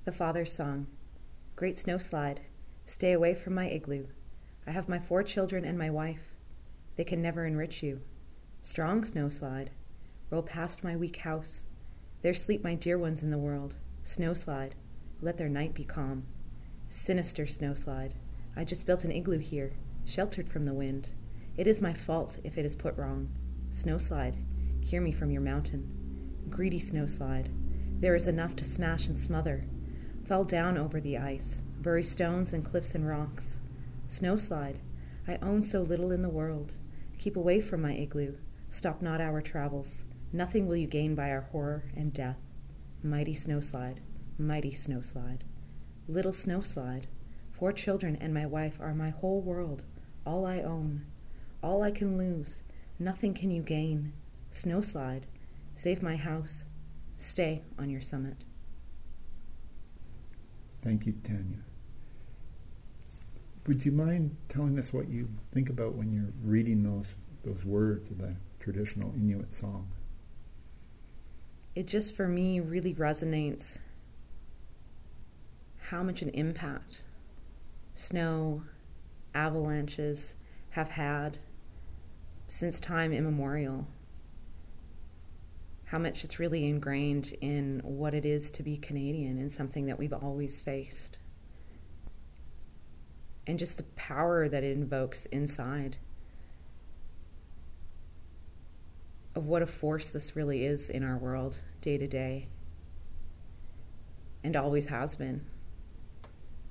The Father's Song. Great snowslide, stay away from my igloo. I have my 4 children and my wife. They can never enrich you. Strong snowslide, roll past my weak house. There sleep my dear ones in the world. Snowslide, let their night be calm. Sinister snowslide, I just built an igloo here, sheltered from the wind. It is my fault if it is put wrong. Snowslide, hear me from your mountain. Greedy snowslide, there is enough to smash and smother. Fall down over the ice, bury stones and cliffs and rocks. Snowslide, I own so little in the world. Keep away from my igloo. Stop not our travels. Nothing will you gain by our horror and death. Mighty snowslide, mighty snowslide. Little snowslide, 4 children and my wife are my whole world, all I own. All I can lose, nothing can you gain. Snowslide, save my house. Stay on your summit. Thank you, Tanya. Would you mind telling us what you think about when you're reading those words of the traditional Inuit song? It just, for me, really resonates how much an impact snow, avalanches have had since time immemorial. How much it's really ingrained in what it is to be Canadian and something that we've always faced. And just the power that it invokes inside of what a force this really is in our world day to day and always has been.